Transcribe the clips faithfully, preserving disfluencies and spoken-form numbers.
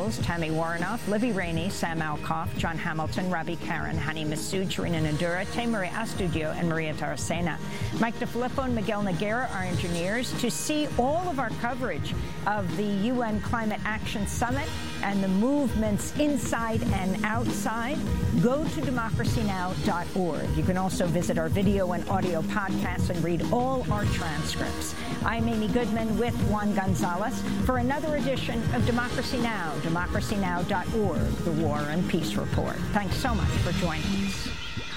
Mills, Tammy Warrenoff, Libby Rainey, Sam Alcoff, John Hamilton, Ravi Karan, Hani Masood, Charina Nadura, Maria Astudio, and Maria Taracena. Mike DeFilippo and Miguel Noguera are engineers. To see all of our coverage of the U N Climate Action Summit and the movements inside and outside, go to democracy now dot org. You can also visit our video and audio podcasts and read all our transcripts. I'm Amy Goodman with Juan Gonzalez for another edition of Democracy Now!, democracy now dot org, the War and Peace Report. Thanks so much for joining us.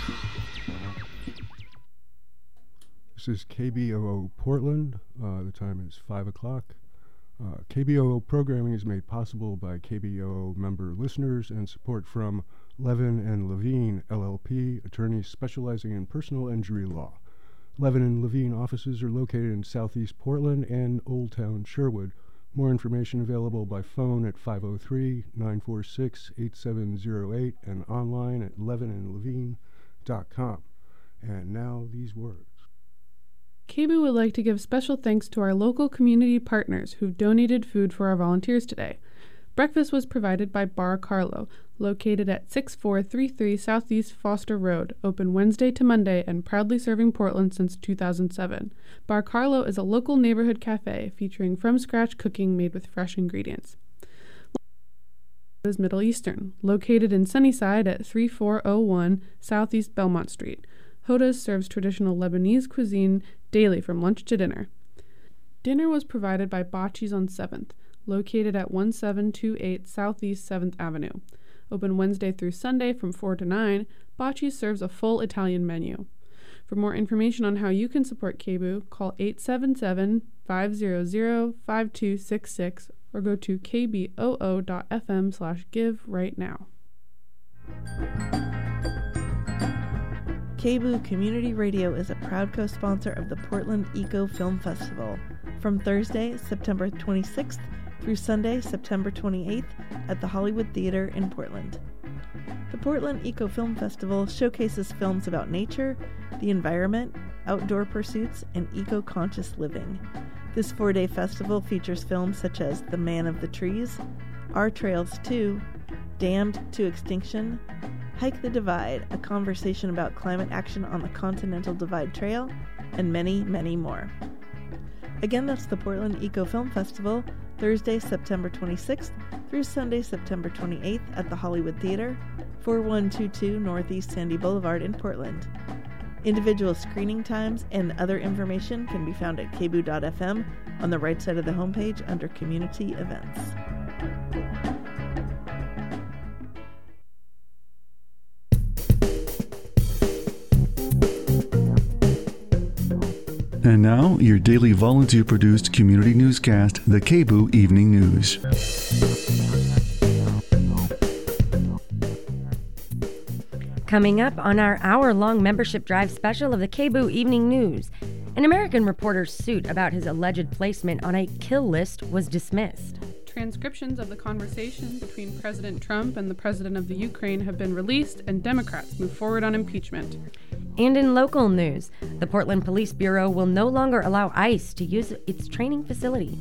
This is K B O O Portland. Uh, the time is five o'clock. Uh, K B O O programming is made possible by K B O O member listeners and support from Levin and Levine, L L P, attorneys specializing in personal injury law. Levin and Levine offices are located in Southeast Portland and Old Town Sherwood. More information available by phone at five oh three, nine four six, eight seven oh eight and online at levin and levine dot com. And now these words. K B O O would like to give special thanks to our local community partners who've donated food for our volunteers today. Breakfast was provided by Bar Carlo, located at six four three three Southeast Foster Road, open Wednesday to Monday and proudly serving Portland since two thousand seven. Bar Carlo is a local neighborhood cafe featuring from-scratch cooking made with fresh ingredients. Is Middle Eastern, located in Sunnyside at thirty-four oh one Southeast Belmont Street. Hoda's serves traditional Lebanese cuisine daily from lunch to dinner. Dinner was provided by Bocce's on seventh, located at one seven two eight Southeast seventh Avenue. Open Wednesday through Sunday from four to nine, Bocce's serves a full Italian menu. For more information on how you can support K B O O, call eight seven seven, five hundred, five two six six or go to k b o o dot f m slash give right now. K B O O Community Radio is a proud co-sponsor of the Portland Eco Film Festival from Thursday, September twenty-sixth through Sunday, September twenty-eighth at the Hollywood Theater in Portland. The Portland Eco Film Festival showcases films about nature, the environment, outdoor pursuits, and eco-conscious living. This four-day festival features films such as The Man of the Trees, Our Trails two, Damned to Extinction, Hike the Divide, a conversation about climate action on the Continental Divide Trail, and many, many more. Again, that's the Portland Eco Film Festival, Thursday, September twenty-sixth through Sunday, September twenty-eighth at the Hollywood Theater, forty-one twenty-two Northeast Sandy Boulevard in Portland. Individual screening times and other information can be found at k b o o dot f m on the right side of the homepage under Community Events. And now, your daily volunteer-produced community newscast, the K B O O Evening News. Coming up on our hour-long membership drive special of the K B O O Evening News, an American reporter's suit about his alleged placement on a kill list was dismissed. Transcriptions of the conversation between President Trump and the President of the Ukraine have been released, and Democrats move forward on impeachment. And in local news, the Portland Police Bureau will no longer allow ICE to use its training facility.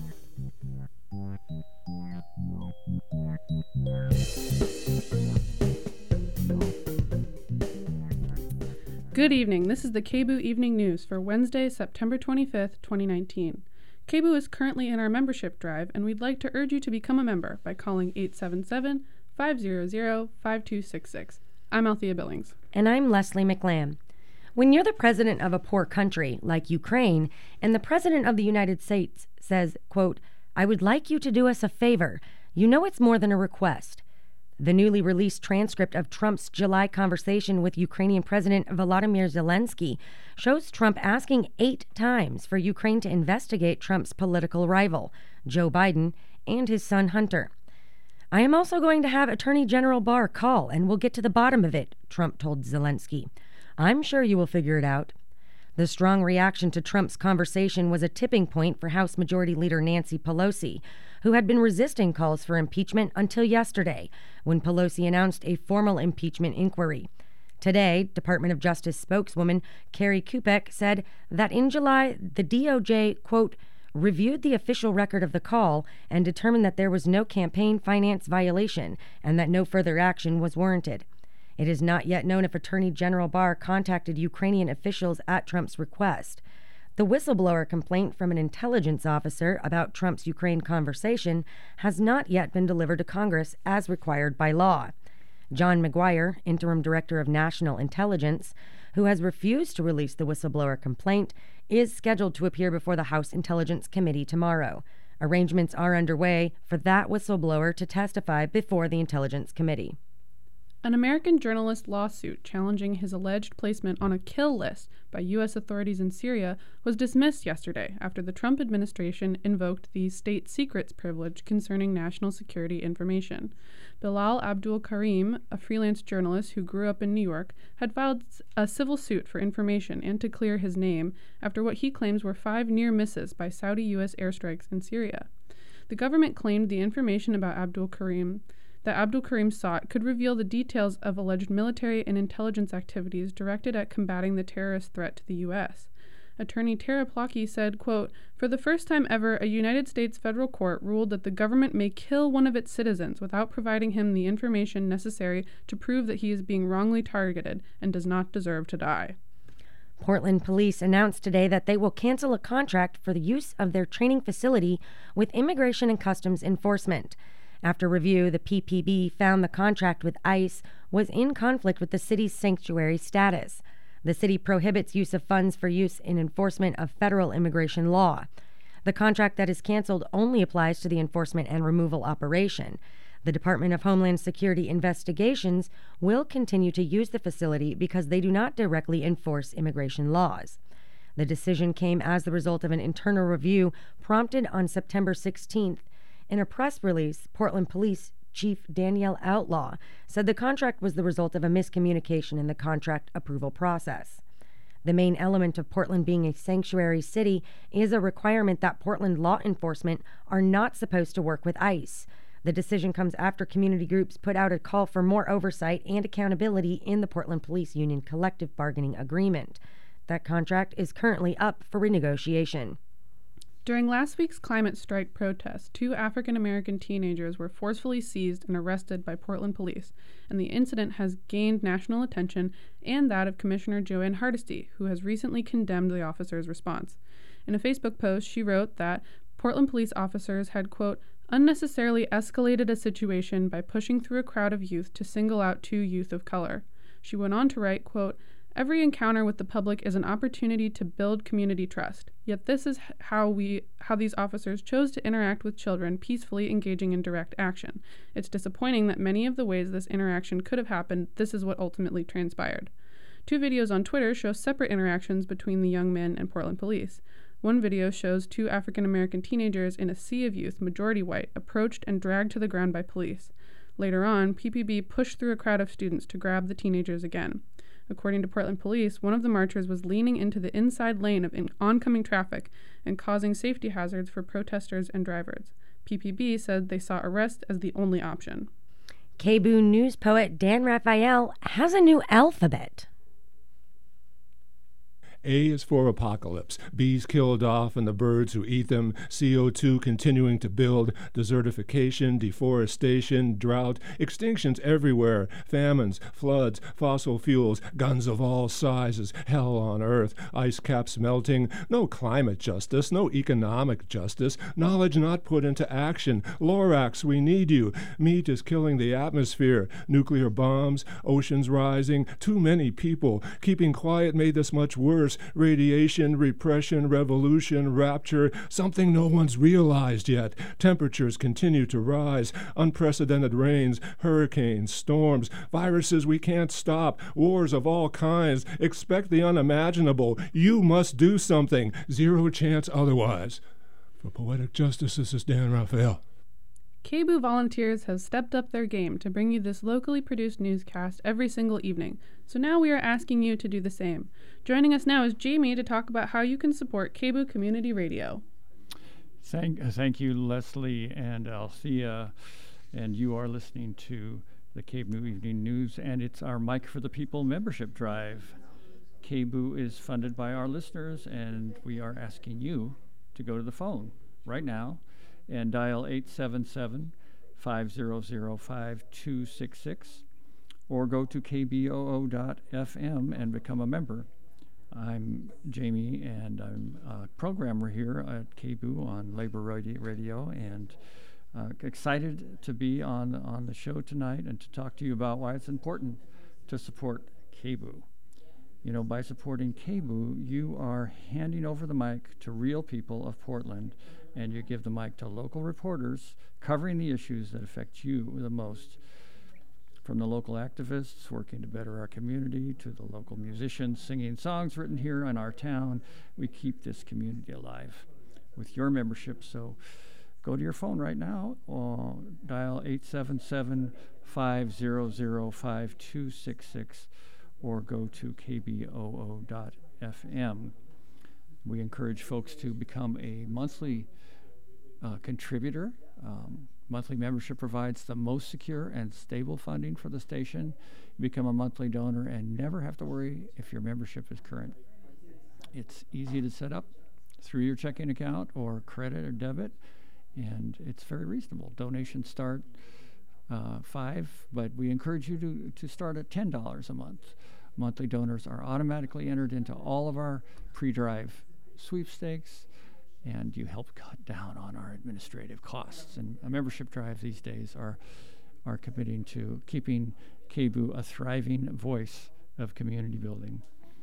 Good evening. This is the K B O O Evening News for Wednesday, September twenty-fifth, twenty nineteen. K B O O is currently in our membership drive, and we'd like to urge you to become a member by calling eight seven seven, five hundred, five two six six. I'm Althea Billings. And I'm Leslie McLam. When you're the president of a poor country, like Ukraine, and the president of the United States says, quote, "I would like you to do us a favor," you know it's more than a request. The newly released transcript of Trump's July conversation with Ukrainian President Volodymyr Zelensky shows Trump asking eight times for Ukraine to investigate Trump's political rival, Joe Biden, and his son Hunter. "I am also going to have Attorney General Barr call, and we'll get to the bottom of it," Trump told Zelensky. "I'm sure you will figure it out." The strong reaction to Trump's conversation was a tipping point for House Majority Leader Nancy Pelosi, who had been resisting calls for impeachment until yesterday, when Pelosi announced a formal impeachment inquiry. Today, Department of Justice spokeswoman Carrie Kupek said that in July, the D O J, quote, reviewed the official record of the call and determined that there was no campaign finance violation and that no further action was warranted. It is not yet known if Attorney General Barr contacted Ukrainian officials at Trump's request. The whistleblower complaint from an intelligence officer about Trump's Ukraine conversation has not yet been delivered to Congress as required by law. John McGuire, Interim Director of National Intelligence, who has refused to release the whistleblower complaint, is scheduled to appear before the House Intelligence Committee tomorrow. Arrangements are underway for that whistleblower to testify before the Intelligence Committee. An American journalist lawsuit challenging his alleged placement on a kill list by U S authorities in Syria was dismissed yesterday after the Trump administration invoked the state secrets privilege concerning national security information. Bilal Abdul Karim, a freelance journalist who grew up in New York, had filed a civil suit for information and to clear his name after what he claims were five near misses by Saudi U S airstrikes in Syria. The government claimed the information about Abdul Karim that Abdul Karim sought could reveal the details of alleged military and intelligence activities directed at combating the terrorist threat to the U S. Attorney Tara Plotke said, quote, "For the first time ever, a United States federal court ruled that the government may kill one of its citizens without providing him the information necessary to prove that he is being wrongly targeted and does not deserve to die." Portland police announced today that they will cancel a contract for the use of their training facility with Immigration and Customs Enforcement. After review, the P P B found the contract with ICE was in conflict with the city's sanctuary status. The city prohibits use of funds for use in enforcement of federal immigration law. The contract that is canceled only applies to the enforcement and removal operation. The Department of Homeland Security investigations will continue to use the facility because they do not directly enforce immigration laws. The decision came as the result of an internal review prompted on September sixteenth. In a press release, Portland Police Chief Danielle Outlaw said the contract was the result of a miscommunication in the contract approval process. The main element of Portland being a sanctuary city is a requirement that Portland law enforcement are not supposed to work with ICE. The decision comes after community groups put out a call for more oversight and accountability in the Portland Police Union collective bargaining agreement. That contract is currently up for renegotiation. During last week's climate strike protest, two African-American teenagers were forcefully seized and arrested by Portland police, and the incident has gained national attention and that of Commissioner Joanne Hardesty, who has recently condemned the officers' response. In a Facebook post, she wrote that Portland police officers had, quote, unnecessarily escalated a situation by pushing through a crowd of youth to single out two youth of color. She went on to write, quote, every encounter with the public is an opportunity to build community trust. Yet this is how we, how these officers chose to interact with children, peacefully engaging in direct action. It's disappointing that many of the ways this interaction could have happened, this is what ultimately transpired. Two videos on Twitter show separate interactions between the young men and Portland police. One video shows two African-American teenagers in a sea of youth, majority white, approached and dragged to the ground by police. Later on, P P B pushed through a crowd of students to grab the teenagers again. According to Portland police, one of the marchers was leaning into the inside lane of in- oncoming traffic and causing safety hazards for protesters and drivers. P P B said they saw arrest as the only option. K B O O news poet Dan Raphael has a new alphabet. A is for apocalypse, bees killed off and the birds who eat them, C O two continuing to build, desertification, deforestation, drought, extinctions everywhere, famines, floods, fossil fuels, guns of all sizes, hell on earth, ice caps melting, no climate justice, no economic justice, knowledge not put into action, Lorax, we need you, meat is killing the atmosphere, nuclear bombs, oceans rising, too many people, keeping quiet made this much worse, radiation, repression, revolution, rapture, something no one's realized yet. Temperatures continue to rise, unprecedented rains, hurricanes, storms, viruses we can't stop, wars of all kinds. Expect the unimaginable. You must do something. Zero chance otherwise. For Poetic Justice, this is Dan Raphael. K B O O volunteers have stepped up their game to bring you this locally produced newscast every single evening, so now we are asking you to do the same. Joining us now is Jamie to talk about how you can support K B O O Community Radio. Thank, thank you, Leslie and Althea, and you are listening to the K B O O Evening News, and it's our Mike for the People membership drive. K B O O is funded by our listeners, and we are asking you to go to the phone right now and dial eight seven seven, five zero zero, five two six six or go to k b o o dot f m and become a member. I'm Jamie, and I'm a programmer here at K B O O on Labor Radio, and uh, excited to be on, on the show tonight and to talk to you about why it's important to support K B O O. You know, by supporting K B O O, you are handing over the mic to real people of Portland, and you give the mic to local reporters covering the issues that affect you the most. From the local activists working to better our community to the local musicians singing songs written here in our town, we keep this community alive with your membership. So go to your phone right now, or dial eight seven seven, five zero zero, five two six six or go to k b o o dot f m. We encourage folks to become a monthly uh, contributor. Um, Monthly membership provides the most secure and stable funding for the station. You become a monthly donor and never have to worry if your membership is current. It's easy to set up through your checking account or credit or debit, and it's very reasonable. Donations start uh, five, but we encourage you to, to start at ten dollars a month. Monthly donors are automatically entered into all of our pre-drive sweepstakes, and you help cut down on our administrative costs. And a membership drive these days are are committing to keeping K B O O a thriving voice of community building.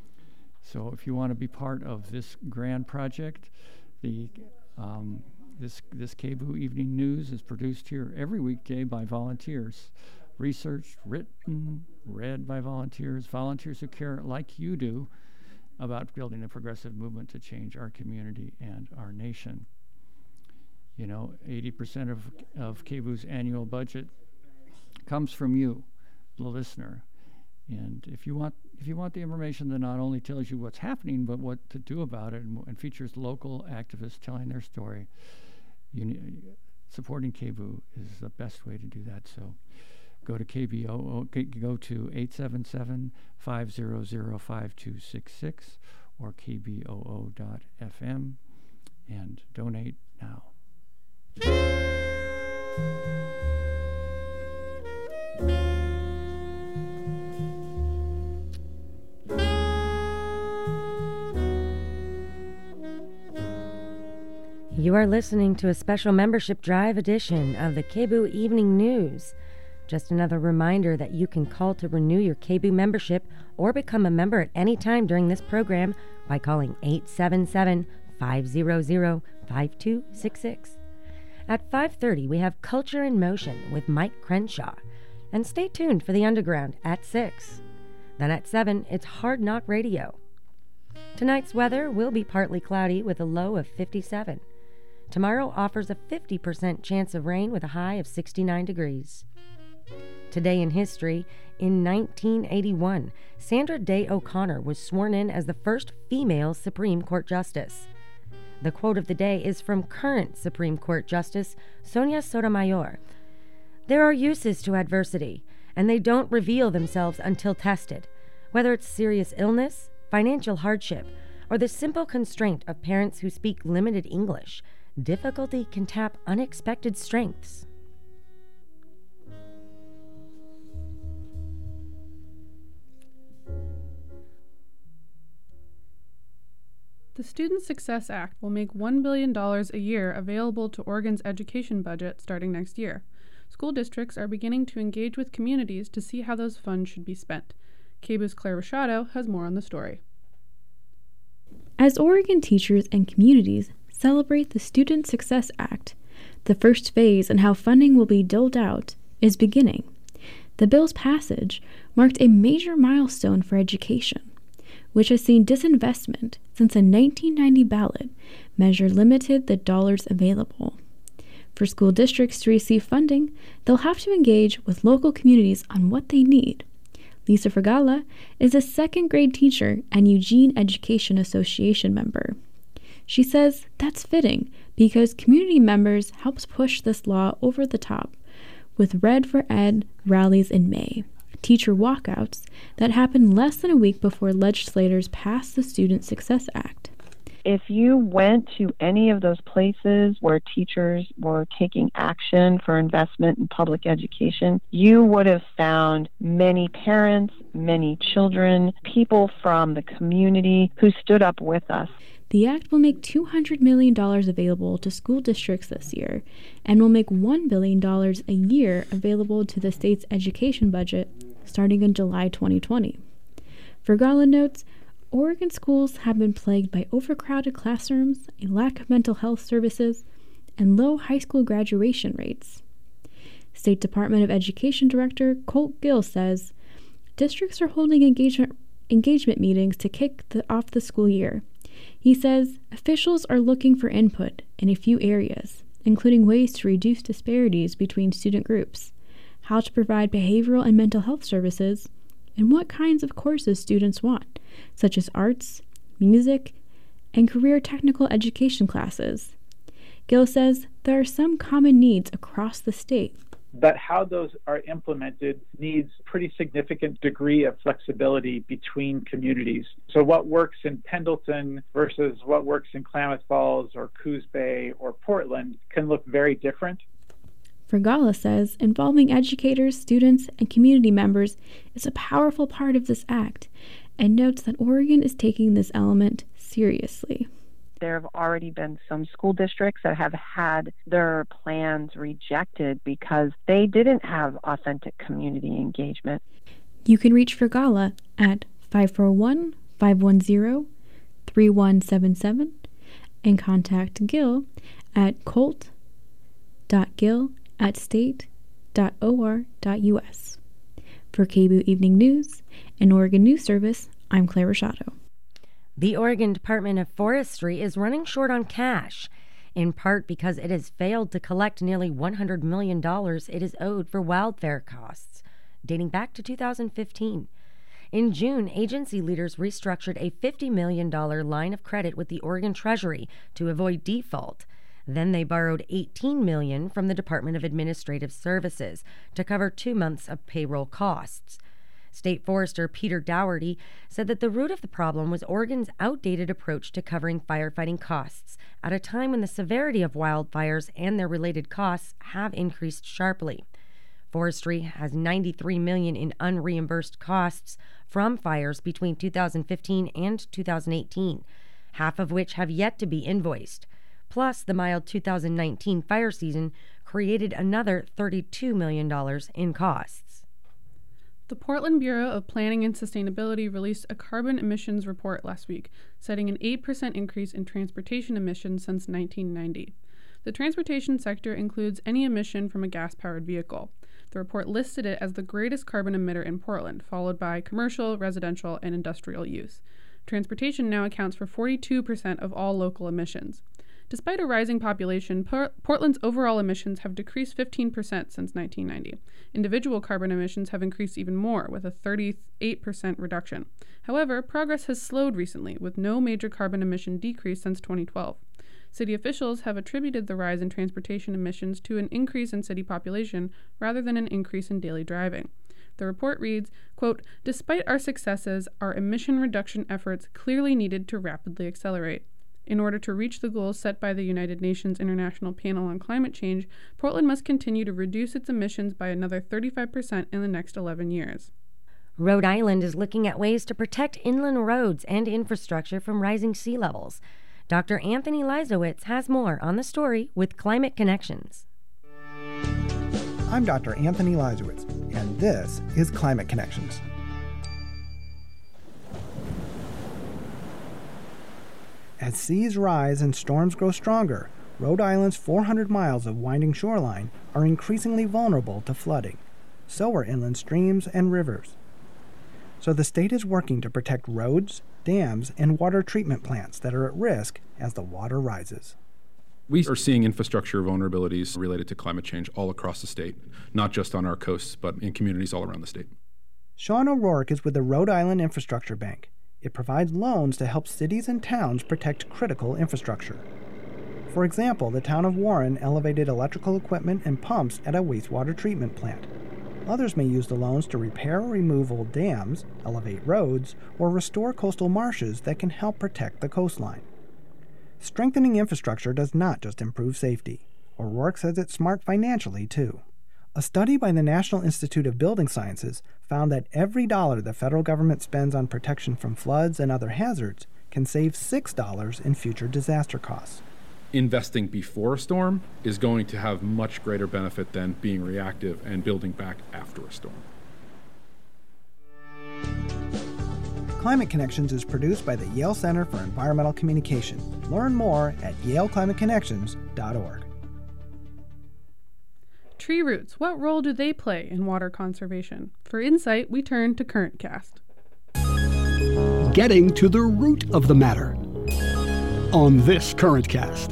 So if you want to be part of this grand project, the um, this this K B O O Evening News is produced here every weekday by volunteers, researched, written, read by volunteers, volunteers who care like you do about building a progressive movement to change our community and our nation. You know, eighty percent of, of K B O O's annual budget comes from you, the listener. And if you want if you want the information that not only tells you what's happening, but what to do about it, and, and features local activists telling their story, you ne- supporting K B O O is the best way to do that. So go to K B O O, go to eight seven seven, five zero zero, five two six six or k b o o dot f m and donate now. You are listening to a special membership drive edition of the K B O O Evening News. Just another reminder that you can call to renew your K B O O membership or become a member at any time during this program by calling eight seven seven, five zero zero, five two six six. At five thirty, we have Culture in Motion with Mike Crenshaw. And stay tuned for The Underground at six. Then at seven, it's Hard Knock Radio. Tonight's weather will be partly cloudy with a low of fifty-seven. Tomorrow offers a fifty percent chance of rain with a high of sixty-nine degrees. Today in history, in nineteen eighty-one, Sandra Day O'Connor was sworn in as the first female Supreme Court Justice. The quote of the day is from current Supreme Court Justice Sonia Sotomayor. There are uses to adversity, and they don't reveal themselves until tested. Whether it's serious illness, financial hardship, or the simple constraint of parents who speak limited English, difficulty can tap unexpected strengths. The Student Success Act will make one billion dollars a year available to Oregon's education budget starting next year. School districts are beginning to engage with communities to see how those funds should be spent. K B O O's Claire Rashado has more on the story. As Oregon teachers and communities celebrate the Student Success Act, the first phase in how funding will be doled out is beginning. The bill's passage marked a major milestone for education, which has seen disinvestment since a nineteen ninety ballot measure limited the dollars available. For school districts to receive funding, they'll have to engage with local communities on what they need. Lisa Fregala is a second grade teacher and Eugene Education Association member. She says that's fitting because community members helped push this law over the top with Red for Ed rallies in May, teacher walkouts that happened less than a week before legislators passed the Student Success Act. If you went to any of those places where teachers were taking action for investment in public education, you would have found many parents, many children, people from the community who stood up with us. The act will make two hundred million dollars available to school districts this year and will make one billion dollars a year available to the state's education budget starting in July twenty twenty. Vergala notes, Oregon schools have been plagued by overcrowded classrooms, a lack of mental health services, and low high school graduation rates. State Department of Education Director Colt Gill says, districts are holding engagement, engagement meetings to kick the, off the school year. He says officials are looking for input in a few areas, including ways to reduce disparities between student groups, how to provide behavioral and mental health services, and what kinds of courses students want, such as arts, music, and career technical education classes. Gill says there are some common needs across the state, but how those are implemented needs pretty significant degree of flexibility between communities. So what works in Pendleton versus what works in Klamath Falls or Coos Bay or Portland can look very different. Vergala says involving educators, students, and community members is a powerful part of this act, and notes that Oregon is taking this element seriously. There have already been some school districts that have had their plans rejected because they didn't have authentic community engagement. You can reach Vergala at five four one, five one zero, three one seven seven and contact Gill at colt.gill at state dot o r dot u s. For K B O Evening News and Oregon News Service, I'm Claire Rashado. The Oregon Department of Forestry is running short on cash, in part because it has failed to collect nearly one hundred million dollars it is owed for wildfire costs, dating back to two thousand fifteen. In June, agency leaders restructured a fifty million dollars line of credit with the Oregon Treasury to avoid default. Then they borrowed eighteen million dollars from the Department of Administrative Services to cover two months of payroll costs. State Forester Peter Dougherty said that the root of the problem was Oregon's outdated approach to covering firefighting costs at a time when the severity of wildfires and their related costs have increased sharply. Forestry has ninety-three million dollars in unreimbursed costs from fires between two thousand fifteen and two thousand eighteen, half of which have yet to be invoiced. Plus, the mild two thousand nineteen fire season created another thirty-two million dollars in costs. The Portland Bureau of Planning and Sustainability released a carbon emissions report last week, citing an eight percent increase in transportation emissions since nineteen ninety. The transportation sector includes any emission from a gas-powered vehicle. The report listed it as the greatest carbon emitter in Portland, followed by commercial, residential, and industrial use. Transportation now accounts for forty-two percent of all local emissions. Despite a rising population, Por- Portland's overall emissions have decreased fifteen percent since nineteen ninety. Individual carbon emissions have increased even more, with a thirty-eight percent reduction. However, progress has slowed recently, with no major carbon emission decrease since twenty twelve. City officials have attributed the rise in transportation emissions to an increase in city population rather than an increase in daily driving. The report reads, quote, "Despite our successes, our emission reduction efforts clearly needed to rapidly accelerate. In order to reach the goals set by the United Nations International Panel on Climate Change, Portland must continue to reduce its emissions by another thirty-five percent in the next eleven years. Rhode Island is looking at ways to protect inland roads and infrastructure from rising sea levels. Doctor Anthony Leisowitz has more on the story with Climate Connections. I'm Doctor Anthony Leisowitz, and this is Climate Connections. As seas rise and storms grow stronger, Rhode Island's four hundred miles of winding shoreline are increasingly vulnerable to flooding. So are inland streams and rivers. So the state is working to protect roads, dams, and water treatment plants that are at risk as the water rises. We are seeing infrastructure vulnerabilities related to climate change all across the state, not just on our coasts, but in communities all around the state. Sean O'Rourke is with the Rhode Island Infrastructure Bank. It provides loans to help cities and towns protect critical infrastructure. For example, the town of Warren elevated electrical equipment and pumps at a wastewater treatment plant. Others may use the loans to repair or remove old dams, elevate roads, or restore coastal marshes that can help protect the coastline. Strengthening infrastructure does not just improve safety. O'Rourke says it's smart financially, too. A study by the National Institute of Building Sciences found that every dollar the federal government spends on protection from floods and other hazards can save six dollars in future disaster costs. Investing before a storm is going to have much greater benefit than being reactive and building back after a storm. Climate Connections is produced by the Yale Center for Environmental Communication. Learn more at yale climate connections dot org. Tree roots, what role do they play in water conservation? For insight, we turn to CurrentCast. Getting to the root of the matter on this CurrentCast.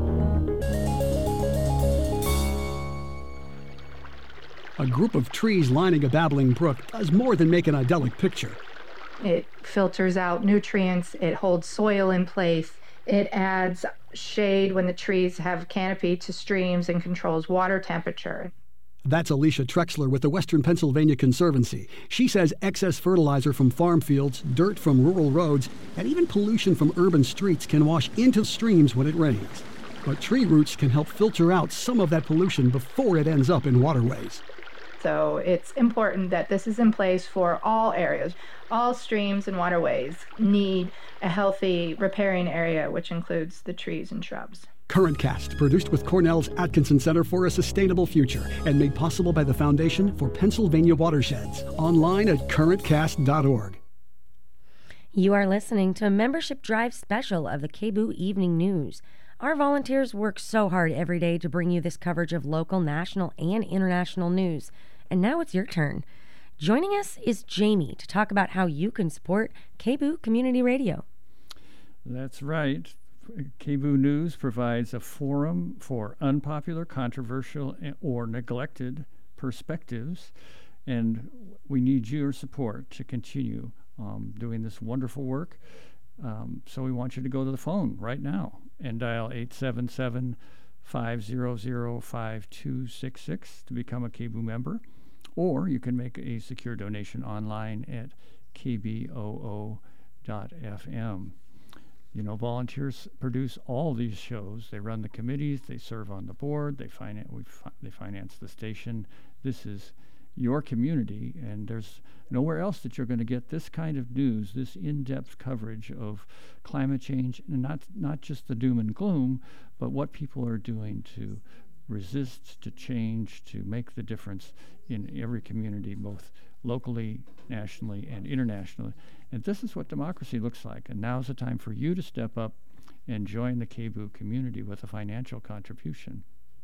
A group of trees lining a babbling brook does more than make an idyllic picture. It filters out nutrients, it holds soil in place, it adds shade when the trees have canopy to streams and controls water temperature. That's Alicia Trexler with the Western Pennsylvania Conservancy. She says excess fertilizer from farm fields, dirt from rural roads, and even pollution from urban streets can wash into streams when it rains. But tree roots can help filter out some of that pollution before it ends up in waterways. So it's important that this is in place for all areas. All streams and waterways need a healthy riparian area, which includes the trees and shrubs. CurrentCast, produced with Cornell's Atkinson Center for a Sustainable Future and made possible by the Foundation for Pennsylvania Watersheds. Online at current cast dot org. You are listening to a membership drive special of the K B O O Evening News. Our volunteers work so hard every day to bring you this coverage of local, national, and international news. And now it's your turn. Joining us is Jamie to talk about how you can support K B O O Community Radio. That's right. K B O O News provides a forum for unpopular, controversial, or neglected perspectives, and we need your support to continue um, doing this wonderful work. Um, so we want you to go to the phone right now and dial eight seven seven, five zero zero, five two six six to become a K B O O member, or you can make a secure donation online at k b o o dot f m. You know, volunteers produce all these shows. They run the committees, they serve on the board, they finance, we fi- they finance the station. This is your community, and there's nowhere else that you're going to get this kind of news, this in-depth coverage of climate change, and not not just the doom and gloom, but what people are doing to resist, to change, to make the difference in every community, both locally, nationally, and internationally. And this is what democracy looks like. And now's the time for you to step up and join the K B O O community with a financial contribution.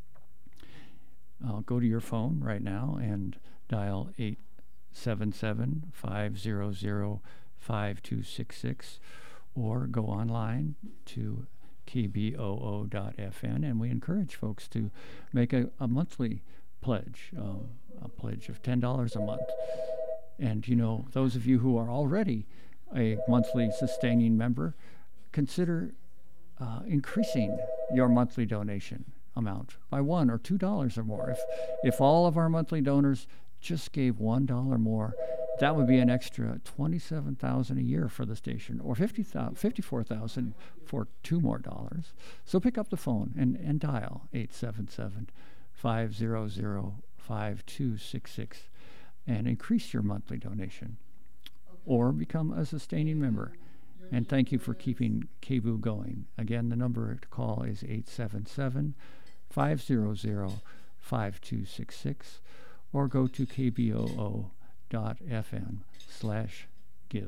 Uh, go to your phone right now and dial eight seven seven, five zero zero, five two six six, or go online to k b o o dot f n, and we encourage folks to make a, a monthly pledge, um, a pledge of ten dollars a month. And, you know, those of you who are already a monthly sustaining member, consider uh, increasing your monthly donation amount by one or two dollars or more. If if all of our monthly donors just gave one dollar more, that would be an extra twenty-seven thousand dollars a year for the station, or fifty-four thousand dollars for two more dollars. So pick up the phone and, and dial eight seven seven, five zero zero, five two six six and increase your monthly donation, or become a sustaining member. And thank you for keeping K B O O going. Again, the number to call is eight seven seven, five zero zero, five two six six, or go to k b o o dot f m slash give.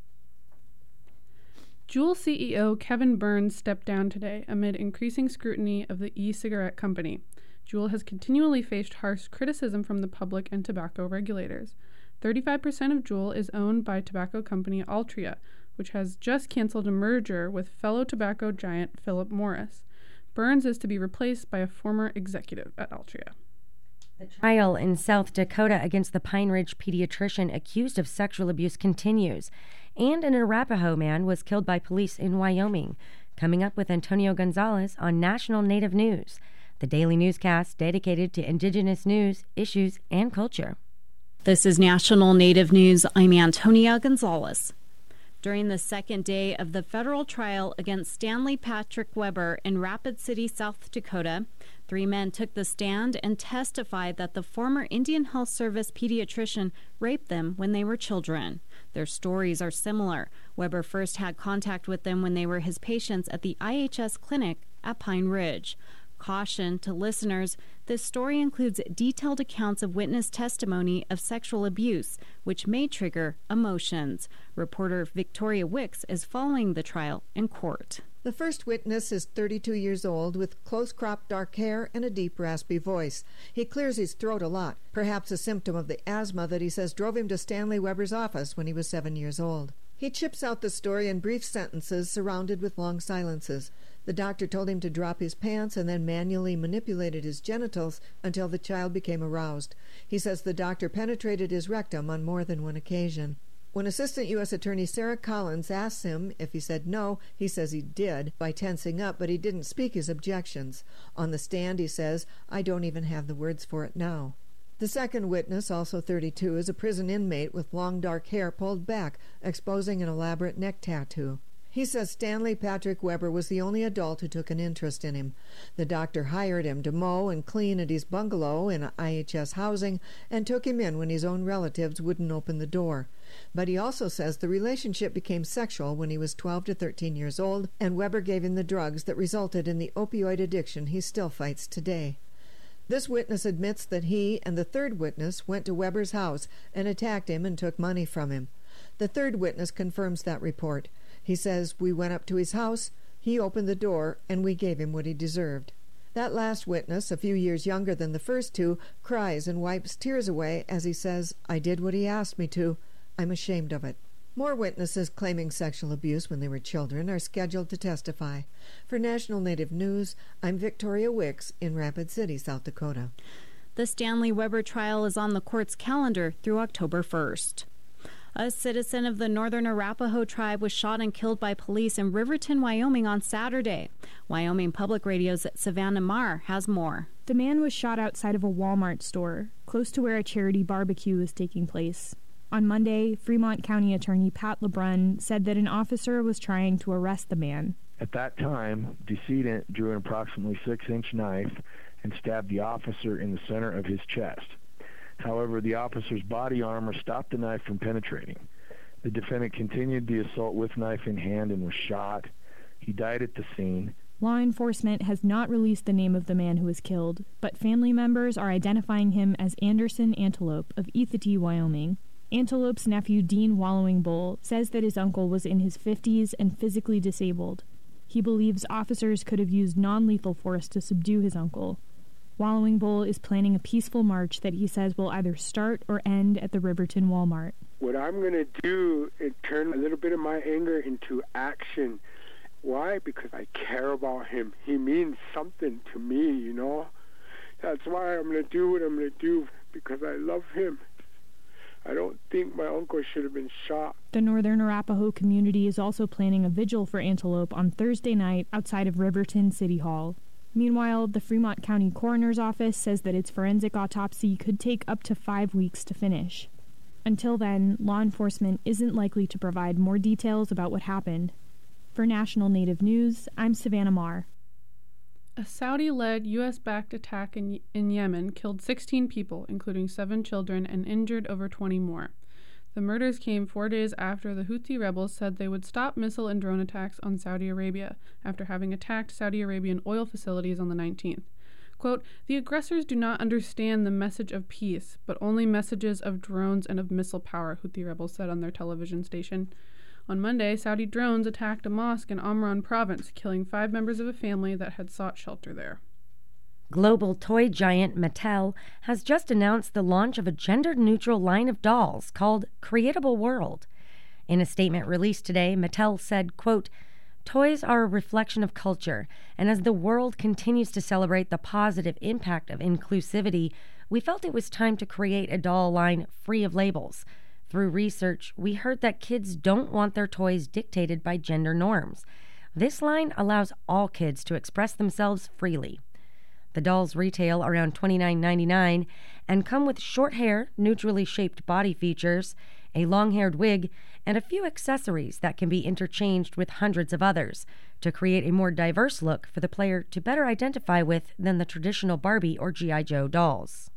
Juul C E O Kevin Burns stepped down today amid increasing scrutiny of the e-cigarette company. Juul has continually faced harsh criticism from the public and tobacco regulators. thirty-five percent of Juul is owned by tobacco company Altria, which has just canceled a merger with fellow tobacco giant Philip Morris. Burns is to be replaced by a former executive at Altria. The trial in South Dakota against the Pine Ridge pediatrician accused of sexual abuse continues, and an Arapaho man was killed by police in Wyoming. Coming up with Antonio Gonzalez on National Native News, the daily newscast dedicated to Indigenous news, issues, and culture. This is National Native News. I'm Antonia Gonzalez. During the second day of the federal trial against Stanley Patrick Weber in Rapid City, South Dakota, three men took the stand and testified that the former Indian Health Service pediatrician raped them when they were children. Their stories are similar. Weber first had contact with them when they were his patients at the I H S clinic at Pine Ridge. Caution to listeners, this story includes detailed accounts of witness testimony of sexual abuse, which may trigger emotions. Reporter Victoria Wicks is following the trial in court. The first witness is thirty-two years old with close-cropped dark hair and a deep, raspy voice. He clears his throat a lot, perhaps a symptom of the asthma that he says drove him to Stanley Weber's office when he was seven years old. He chips out the story in brief sentences surrounded with long silences. The doctor told him to drop his pants and then manually manipulated his genitals until the child became aroused. He says the doctor penetrated his rectum on more than one occasion. When Assistant U S Attorney Sarah Collins asks him if he said no, he says he did by tensing up, but he didn't speak his objections. On the stand, he says, "I don't even have the words for it now." The second witness, also thirty-two, is a prison inmate with long dark hair pulled back, exposing an elaborate neck tattoo. He says Stanley Patrick Weber was the only adult who took an interest in him. The doctor hired him to mow and clean at his bungalow in I H S housing and took him in when his own relatives wouldn't open the door. But he also says the relationship became sexual when he was twelve to thirteen years old, and Weber gave him the drugs that resulted in the opioid addiction he still fights today. This witness admits that he and the third witness went to Weber's house and attacked him and took money from him. The third witness confirms that report. He says, "We went up to his house, he opened the door, and we gave him what he deserved." That last witness, a few years younger than the first two, cries and wipes tears away as he says, "I did what he asked me to. I'm ashamed of it." More witnesses claiming sexual abuse when they were children are scheduled to testify. For National Native News, I'm Victoria Wicks in Rapid City, South Dakota. The Stanley Weber trial is on the court's calendar through October first. A citizen of the Northern Arapaho tribe was shot and killed by police in Riverton, Wyoming on Saturday. Wyoming Public Radio's Savannah Marr has more. The man was shot outside of a Walmart store, close to where a charity barbecue was taking place. On Monday, Fremont County Attorney Pat LeBrun said that an officer was trying to arrest the man. At that time, decedent drew an approximately six-inch knife and stabbed the officer in the center of his chest. However, the officer's body armor stopped the knife from penetrating. The defendant continued the assault with knife in hand and was shot. He died at the scene. Law enforcement has not released the name of the man who was killed, but family members are identifying him as Anderson Antelope of Eithety, Wyoming. Antelope's nephew, Dean Wallowing Bull, says that his uncle was in his fifties and physically disabled. He believes officers could have used non-lethal force to subdue his uncle. Wallowing Bull is planning a peaceful march that he says will either start or end at the Riverton Walmart. What I'm going to do is turn a little bit of my anger into action. Why? Because I care about him. He means something to me, you know. That's why I'm going to do what I'm going to do, because I love him. I don't think my uncle should have been shot. The Northern Arapaho community is also planning a vigil for Antelope on Thursday night outside of Riverton City Hall. Meanwhile, the Fremont County Coroner's Office says that its forensic autopsy could take up to five weeks to finish. Until then, law enforcement isn't likely to provide more details about what happened. For National Native News, I'm Savannah Marr. A Saudi-led U S-backed attack in, in Yemen killed sixteen people, including seven children, and injured over twenty more. The murders came four days after the Houthi rebels said they would stop missile and drone attacks on Saudi Arabia after having attacked Saudi Arabian oil facilities on the nineteenth. Quote, "The aggressors do not understand the message of peace, but only messages of drones and of missile power," Houthi rebels said on their television station. On Monday, Saudi drones attacked a mosque in Omran province, killing five members of a family that had sought shelter there. Global toy giant Mattel has just announced the launch of a gender-neutral line of dolls called Creatable World. In a statement released today, Mattel said, quote, "Toys are a reflection of culture, and as the world continues to celebrate the positive impact of inclusivity, we felt it was time to create a doll line free of labels. Through research, we heard that kids don't want their toys dictated by gender norms. This line allows all kids to express themselves freely." The dolls retail around twenty-nine ninety-nine and come with short hair, neutrally shaped body features, a long-haired wig, and a few accessories that can be interchanged with hundreds of others to create a more diverse look for the player to better identify with than the traditional Barbie or G I. Joe dolls.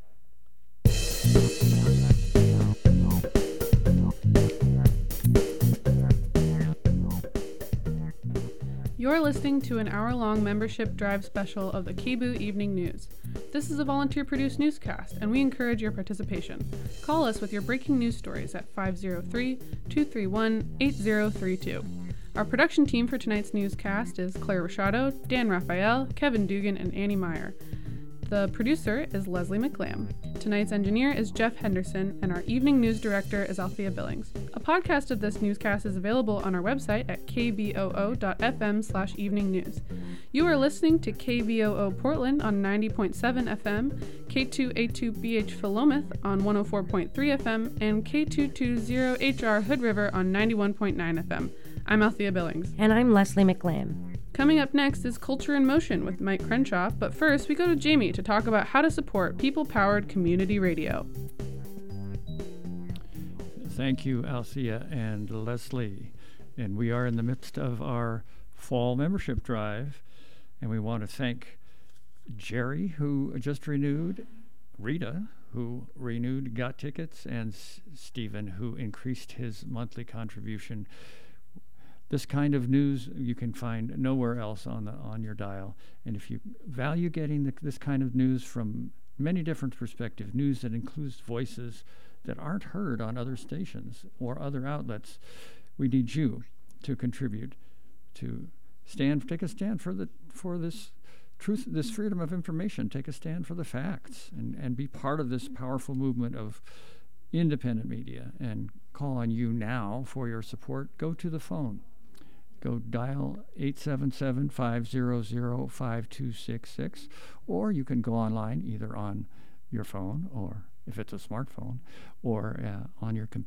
You're listening to an hour-long membership drive special of the K B O O Evening News. This is a volunteer-produced newscast, and we encourage your participation. Call us with your breaking news stories at five oh three, two three one, eight oh three two. Our production team for tonight's newscast is Claire Rashado, Dan Raphael, Kevin Dugan, and Annie Meyer. The producer is Leslie McLam. Tonight's engineer is Jeff Henderson, and our evening news director is Althea Billings. A podcast of this newscast is available on our website at k b o o dot f m slash evening news. You are listening to K B O O Portland on ninety point seven F M, K two eighty-two B H Philomath on one oh four point three F M, and K two twenty H R Hood River on ninety-one point nine F M. I'm Althea Billings. And I'm Leslie McLam. Coming up next is Culture in Motion with Mike Crenshaw, but first we go to Jamie to talk about how to support people-powered community radio. Thank you, Althea and Leslie. And we are in the midst of our fall membership drive, and we want to thank Jerry, who just renewed, Rita, who renewed, got tickets, and S- Stephen, who increased his monthly contribution. This kind of news you can find nowhere else on the on your dial. And if you value getting the, this kind of news from many different perspectives, news that includes voices that aren't heard on other stations or other outlets, we need you to contribute, to stand, take a stand for the for this truth, this freedom of information. Take a stand for the facts, and, and be part of this powerful movement of independent media. And call on you now for your support. Go to the phone. Go dial eight seven seven, five hundred, five two six six, or you can go online either on your phone, or if it's a smartphone, or uh, on your computer.